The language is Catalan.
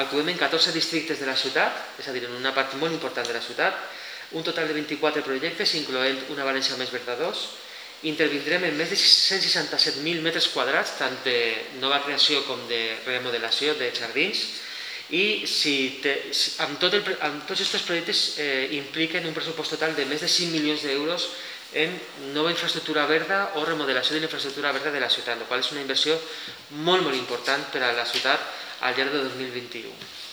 Actuem en 14 districtes de la ciutat, és a dir, en una part molt important de la ciutat, un total de 24 projectes, incloent una València Més Verda 2. Intervindrem en més de 167.000 metres quadrats, tant de nova creació com de remodelació de jardins, i amb tots aquests projectes impliquen un pressupost total de més de 5 milions d'euros en nova infraestructura verda o remodelació de la infraestructura verda de la ciutat, la qual és una inversió molt important per a la ciutat al llarg de 2021.